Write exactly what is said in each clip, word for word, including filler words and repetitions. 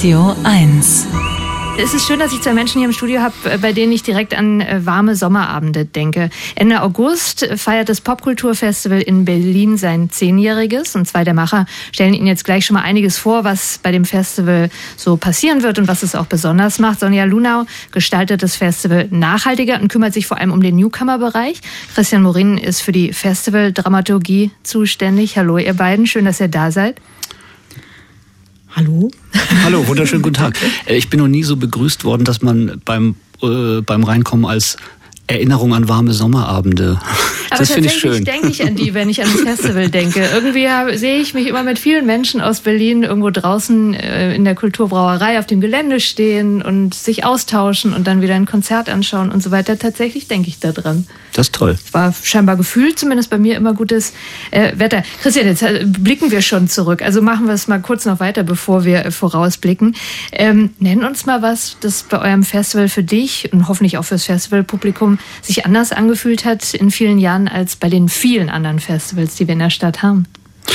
Radio eins. Es ist schön, dass ich zwei Menschen hier im Studio habe, bei denen ich direkt an äh, warme Sommerabende denke. Ende August feiert das Popkulturfestival in Berlin sein Zehnjähriges. Und zwei der Macher stellen Ihnen jetzt gleich schon mal einiges vor, was bei dem Festival so passieren wird und was es auch besonders macht. Sonja Lunau gestaltet das Festival nachhaltiger und kümmert sich vor allem um den Newcomer-Bereich. Christian Morin ist für die Festival-Dramaturgie zuständig. Hallo ihr beiden, schön, dass ihr da seid. Hallo. Hallo, wunderschönen guten Tag. Ich bin noch nie so begrüßt worden, dass man beim, äh, beim Reinkommen als Erinnerung an warme Sommerabende. Aber das finde ich schön. denke ich an die, wenn ich an das Festival denke. Irgendwie hab, sehe ich mich immer mit vielen Menschen aus Berlin irgendwo draußen äh, in der Kulturbrauerei auf dem Gelände stehen und sich austauschen und dann wieder ein Konzert anschauen und so weiter. Tatsächlich denke ich da dran. Das ist toll. War scheinbar gefühlt zumindest bei mir immer gutes äh, Wetter. Christian, jetzt äh, blicken wir schon zurück. Also machen wir es mal kurz noch weiter, bevor wir äh, vorausblicken. Ähm, nenn uns mal was, das bei eurem Festival für dich und hoffentlich auch fürs Festivalpublikum sich anders angefühlt hat in vielen Jahren als bei den vielen anderen Festivals, die wir in der Stadt haben.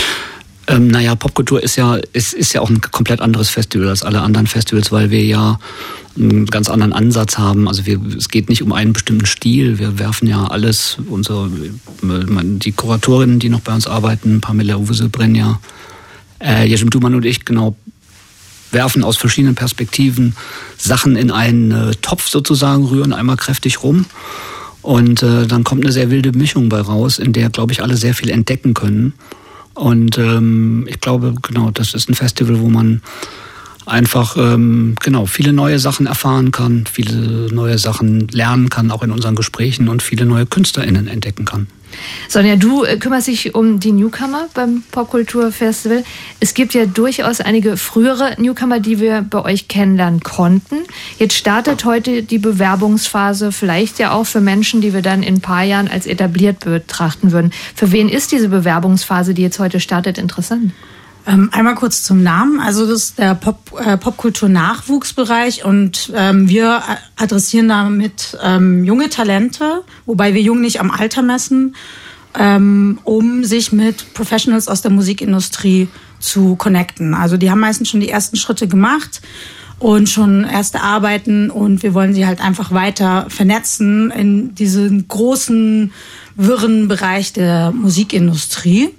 Ähm, naja, Popkultur ist ja, ist, ist ja auch ein komplett anderes Festival als alle anderen Festivals, weil wir ja einen ganz anderen Ansatz haben. Also wir, es geht nicht um einen bestimmten Stil. Wir werfen ja alles, unsere, die Kuratorinnen, die noch bei uns arbeiten, Pamela Uwe-Brenja, äh, Jesem Duman und ich, genau, werfen aus verschiedenen Perspektiven Sachen in einen äh, Topf sozusagen, rühren einmal kräftig rum. Und äh, dann kommt eine sehr wilde Mischung bei raus, in der, glaube ich, alle sehr viel entdecken können. Und ähm, ich glaube, genau, das ist ein Festival, wo man einfach ähm, genau viele neue Sachen erfahren kann, viele neue Sachen lernen kann, auch in unseren Gesprächen und viele neue KünstlerInnen entdecken kann. Sonja, du kümmerst dich um die Newcomer beim Popkulturfestival. Es gibt ja durchaus einige frühere Newcomer, die wir bei euch kennenlernen konnten. Jetzt startet heute die Bewerbungsphase, vielleicht ja auch für Menschen, die wir dann in ein paar Jahren als etabliert betrachten würden. Für wen ist diese Bewerbungsphase, die jetzt heute startet, interessant? Ähm, einmal kurz zum Namen. Also das ist der Pop, äh, Popkultur-Nachwuchsbereich und ähm, wir adressieren damit ähm, junge Talente, wobei wir jung nicht am Alter messen, ähm, um sich mit Professionals aus der Musikindustrie zu connecten. Also die haben meistens schon die ersten Schritte gemacht und schon erste Arbeiten und wir wollen sie halt einfach weiter vernetzen in diesen großen, wirren Bereich der Musikindustrie.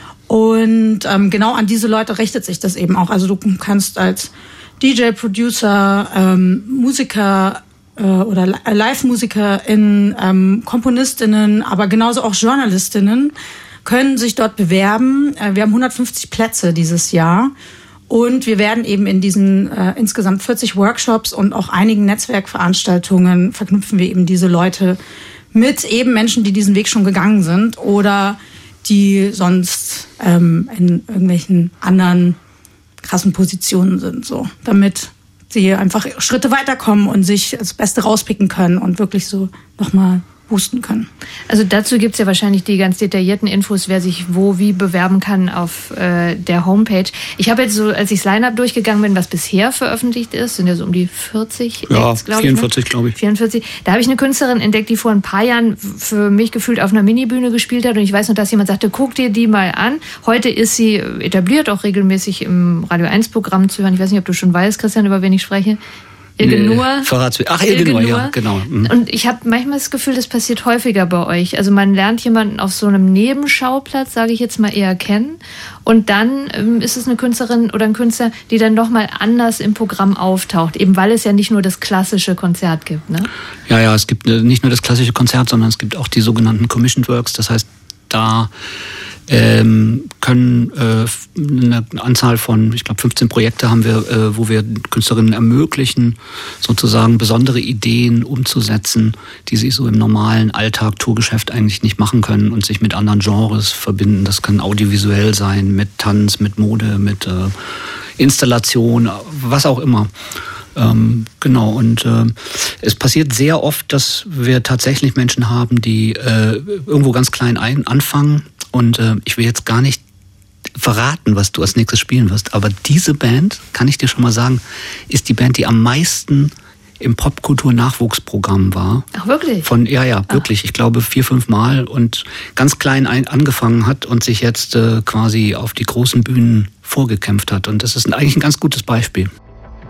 Und ähm, genau an diese Leute richtet sich das eben auch. Also du kannst als D J, Producer, ähm, Musiker äh, oder Live-MusikerInnen, ähm, KomponistInnen, aber genauso auch JournalistInnen können sich dort bewerben. Äh, wir haben hundertfünfzig Plätze dieses Jahr. Und wir werden eben in diesen äh, insgesamt vierzig Workshops und auch einigen Netzwerkveranstaltungen verknüpfen wir eben diese Leute mit eben Menschen, die diesen Weg schon gegangen sind oder die sonst ähm, in irgendwelchen anderen krassen Positionen sind, so, damit sie einfach Schritte weiterkommen und sich das Beste rauspicken können und wirklich so nochmal boosten können. Also dazu gibt's ja wahrscheinlich die ganz detaillierten Infos, wer sich wo wie bewerben kann auf äh, der Homepage. Ich habe jetzt so, als ich das Line-Up durchgegangen bin, was bisher veröffentlicht ist, sind ja so um die vierzig ja, Acts, glaube vierundvierzig, ich. glaube ich. vierundvierzig. Da habe ich eine Künstlerin entdeckt, die vor ein paar Jahren für mich gefühlt auf einer Minibühne gespielt hat. Und ich weiß noch, dass jemand sagte, guck dir die mal an. Heute ist sie etabliert, auch regelmäßig im Radio eins Programm zu hören. Ich weiß nicht, ob du schon weißt, Christian, über wen ich spreche. Ilge Nur. Ach, Ilge Nur, ja, genau. Mhm. Und ich habe manchmal das Gefühl, das passiert häufiger bei euch. Also man lernt jemanden auf so einem Nebenschauplatz, sage ich jetzt mal, eher kennen. Und dann ähm, ist es eine Künstlerin oder ein Künstler, die dann nochmal anders im Programm auftaucht. Eben weil es ja nicht nur das klassische Konzert gibt, ne? Ja, ja, es gibt nicht nur das klassische Konzert, sondern es gibt auch die sogenannten Commissioned Works. Das heißt, da ähm, können äh, eine Anzahl von, ich glaube fünfzehn Projekte haben wir, äh, wo wir Künstlerinnen ermöglichen, sozusagen besondere Ideen umzusetzen, die sie so im normalen Alltag, Tourgeschäft eigentlich nicht machen können und sich mit anderen Genres verbinden. Das kann audiovisuell sein, mit Tanz, mit Mode, mit äh, Installation, was auch immer. Ähm, genau, und äh, es passiert sehr oft, dass wir tatsächlich Menschen haben, die äh, irgendwo ganz klein ein, anfangen. Und äh, ich will jetzt gar nicht verraten, was du als nächstes spielen wirst, aber diese Band, kann ich dir schon mal sagen, ist die Band, die am meisten im Popkultur-Nachwuchsprogramm war. Ach, wirklich? Von, ja, ja, wirklich. Ach. Ich glaube vier, fünf Mal und ganz klein ein, angefangen hat und sich jetzt äh, quasi auf die großen Bühnen vorgekämpft hat. Und das ist eigentlich ein ganz gutes Beispiel.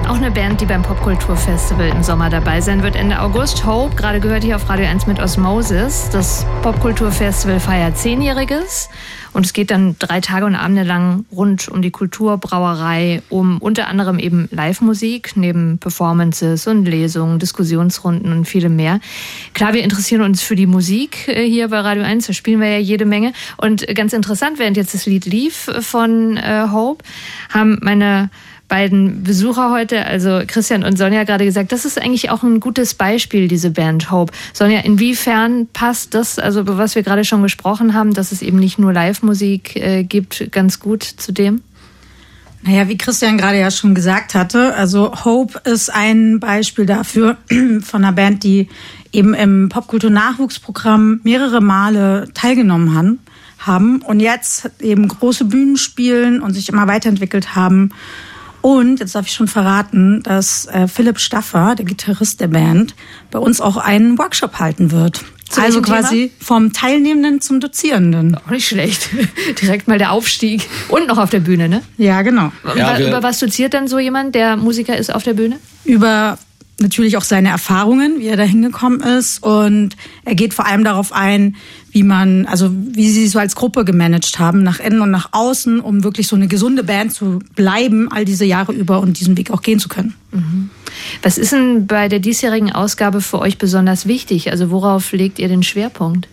Auch eine Band, die beim Popkulturfestival im Sommer dabei sein wird, Ende August. Hope, gerade gehört hier auf Radio eins mit Osmosis. Das Popkulturfestival feiert Zehnjähriges. Und es geht dann drei Tage und Abende lang rund um die Kulturbrauerei, um unter anderem eben Live-Musik, neben Performances und Lesungen, Diskussionsrunden und vielem mehr. Klar, wir interessieren uns für die Musik hier bei Radio eins, da spielen wir ja jede Menge. Und ganz interessant, während jetzt das Lied lief von äh, Hope, haben meine beiden Besucher heute, also Christian und Sonja, gerade gesagt, das ist eigentlich auch ein gutes Beispiel, diese Band Hope. Sonja, inwiefern passt das, also über was wir gerade schon gesprochen haben, dass es eben nicht nur Live-Musik äh, gibt, ganz gut zu dem? Naja, wie Christian gerade ja schon gesagt hatte, also Hope ist ein Beispiel dafür von einer Band, die eben im Popkultur-Nachwuchsprogramm mehrere Male teilgenommen haben, haben und jetzt eben große Bühnen spielen und sich immer weiterentwickelt haben. Und jetzt darf ich schon verraten, dass äh, Philipp Staffer, der Gitarrist der Band, bei uns auch einen Workshop halten wird. Zu also quasi Thema? Vom Teilnehmenden zum Dozierenden. Auch nicht schlecht. Direkt mal der Aufstieg. Und noch auf der Bühne, ne? Ja, genau. Ja, über, über was doziert dann so jemand, der Musiker ist auf der Bühne? Über natürlich auch seine Erfahrungen, wie er da hingekommen ist. Und er geht vor allem darauf ein, wie man, also wie sie so als Gruppe gemanagt haben, nach innen und nach außen, um wirklich so eine gesunde Band zu bleiben, all diese Jahre über und diesen Weg auch gehen zu können. Mhm. Was ist denn bei der diesjährigen Ausgabe für euch besonders wichtig? Also worauf legt ihr den Schwerpunkt?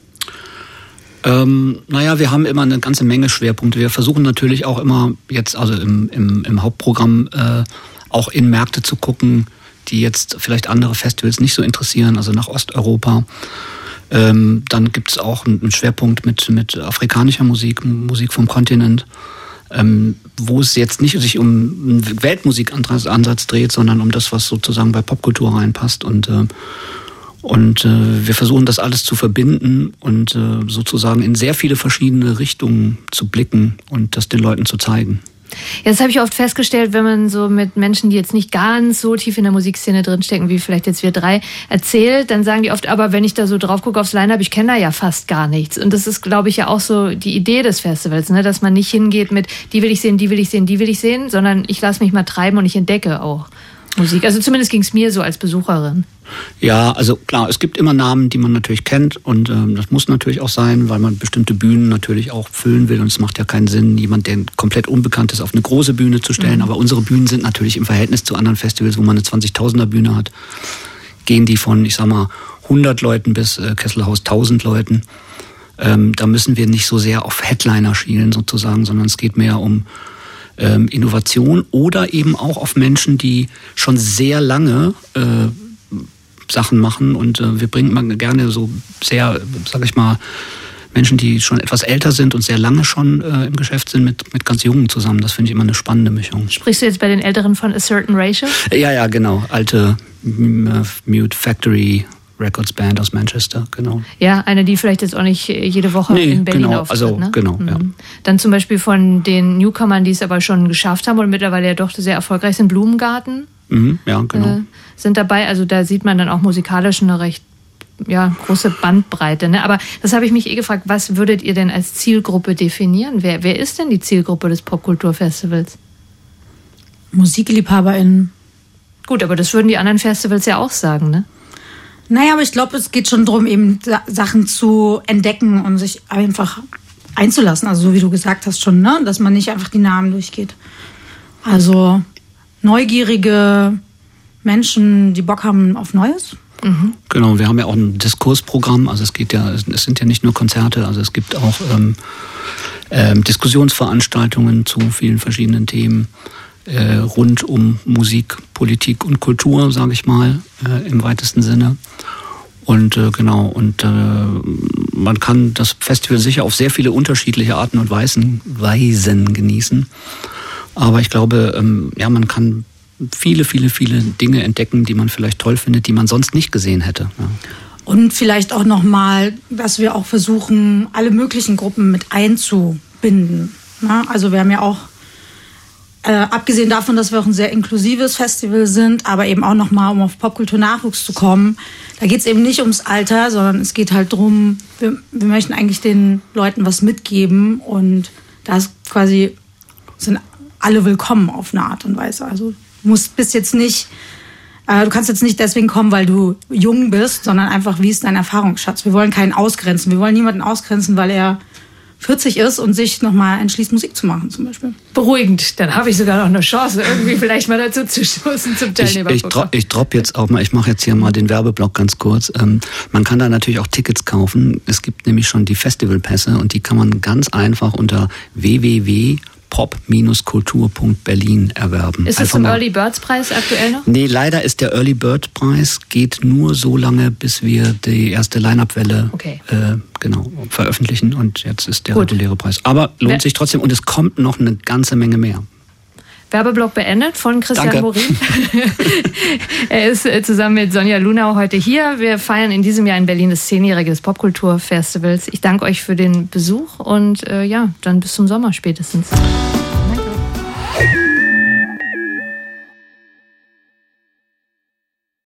Ähm, naja, wir haben immer eine ganze Menge Schwerpunkte. Wir versuchen natürlich auch immer jetzt, also im, im, im Hauptprogramm, äh, auch in Märkte zu gucken, die jetzt vielleicht andere Festivals nicht so interessieren, also nach Osteuropa. Ähm, dann gibt es auch einen Schwerpunkt mit, mit afrikanischer Musik, Musik vom Kontinent, ähm, wo es jetzt nicht sich um einen Weltmusikansatz dreht, sondern um das, was sozusagen bei Popkultur reinpasst. Und, äh, und äh, wir versuchen das alles zu verbinden und äh, sozusagen in sehr viele verschiedene Richtungen zu blicken und das den Leuten zu zeigen. Ja, das habe ich oft festgestellt, wenn man so mit Menschen, die jetzt nicht ganz so tief in der Musikszene drinstecken, wie vielleicht jetzt wir drei, erzählt, dann sagen die oft, aber wenn ich da so drauf gucke aufs Line-Up, ich kenne da ja fast gar nichts. Und das ist, glaube ich, ja auch so die Idee des Festivals, ne? Dass man nicht hingeht mit, die will ich sehen, die will ich sehen, die will ich sehen, sondern ich lasse mich mal treiben und ich entdecke auch Musik. Also zumindest ging es mir so als Besucherin. Ja, also klar, es gibt immer Namen, die man natürlich kennt und ähm, das muss natürlich auch sein, weil man bestimmte Bühnen natürlich auch füllen will und es macht ja keinen Sinn, jemand, der komplett unbekannt ist, auf eine große Bühne zu stellen. Mhm. Aber unsere Bühnen sind natürlich im Verhältnis zu anderen Festivals, wo man eine zwanzigtausender Bühne hat, gehen die von, ich sag mal, hundert Leuten bis äh, Kesselhaus tausend Leuten. Ähm, da müssen wir nicht so sehr auf Headliner schielen sozusagen, sondern es geht mehr um ähm, Innovation oder eben auch auf Menschen, die schon sehr lange äh, Sachen machen und äh, wir bringen mal gerne so sehr, sag ich mal, Menschen, die schon etwas älter sind und sehr lange schon äh, im Geschäft sind, mit, mit ganz Jungen zusammen. Das finde ich immer eine spannende Mischung. Sprichst du jetzt bei den Älteren von A Certain Ratio? Ja, ja, genau. Alte äh, Mute Factory Records Band aus Manchester, genau. Ja, eine, die vielleicht jetzt auch nicht jede Woche nee, in Berlin genau, auftritt. Also, ne? genau, mhm. ja. Dann zum Beispiel von den Newcomern, die es aber schon geschafft haben und mittlerweile ja doch sehr erfolgreich sind, Blumengarten. Mhm, ja, genau. Äh, sind dabei. Also da sieht man dann auch musikalisch eine recht ja, große Bandbreite. Ne? Aber das habe ich mich eh gefragt, was würdet ihr denn als Zielgruppe definieren? Wer, wer ist denn die Zielgruppe des Popkulturfestivals? MusikliebhaberInnen. Gut, aber das würden die anderen Festivals ja auch sagen, ne? Naja, aber ich glaube, es geht schon darum, eben Sachen zu entdecken und sich einfach einzulassen. Also so wie du gesagt hast schon, ne? Dass man nicht einfach die Namen durchgeht. Also neugierige Menschen, die Bock haben auf Neues. Mhm. Genau, wir haben ja auch ein Diskursprogramm. Also es geht ja, es sind ja nicht nur Konzerte, also es gibt auch ähm, ähm, Diskussionsveranstaltungen zu vielen verschiedenen Themen. Äh, rund um Musik, Politik und Kultur, sage ich mal, äh, im weitesten Sinne. Und äh, genau, und äh, man kann das Festival sicher auf sehr viele unterschiedliche Arten und Weisen, Weisen genießen. Aber ich glaube, ähm, ja, man kann viele, viele, viele Dinge entdecken, die man vielleicht toll findet, die man sonst nicht gesehen hätte. Ja. Und vielleicht auch nochmal, dass wir auch versuchen, alle möglichen Gruppen mit einzubinden. Na, also wir haben ja auch Äh, abgesehen davon, dass wir auch ein sehr inklusives Festival sind, aber eben auch nochmal, um auf Popkultur-Nachwuchs zu kommen, da geht es eben nicht ums Alter, sondern es geht halt drum, wir, wir möchten eigentlich den Leuten was mitgeben und da ist quasi, sind alle willkommen auf eine Art und Weise. Also musst, bist jetzt nicht, äh, du kannst jetzt nicht deswegen kommen, weil du jung bist, sondern einfach, wie ist dein Erfahrungsschatz? Wir wollen keinen ausgrenzen. Wir wollen niemanden ausgrenzen, weil er vierzig ist und sich nochmal entschließt, Musik zu machen zum Beispiel. Beruhigend, dann habe ich sogar noch eine Chance, irgendwie vielleicht mal dazu zu stoßen zum Teilnehmerprogramm. Ich, ich, drop, ich drop jetzt auch mal, ich mache jetzt hier mal den Werbeblock ganz kurz. Ähm, man kann da natürlich auch Tickets kaufen. Es gibt nämlich schon die Festivalpässe und die kann man ganz einfach unter w w w punkt pop Kultur Punkt berlin erwerben. Ist das ein Early Birds Preis aktuell noch? Nee, leider ist der Early Bird Preis geht nur so lange, bis wir die erste Line-Up-Welle okay. äh, genau, veröffentlichen und jetzt ist der Gut. reguläre Preis. Aber lohnt Wer sich trotzdem und es kommt noch eine ganze Menge mehr. Werbeblock beendet von Christian Danke. Morin. Er ist zusammen mit Sonja Lunau heute hier. Wir feiern in diesem Jahr in Berlin das zehnjährige des Popkulturfestivals. Ich danke euch für den Besuch und äh, ja, dann bis zum Sommer spätestens.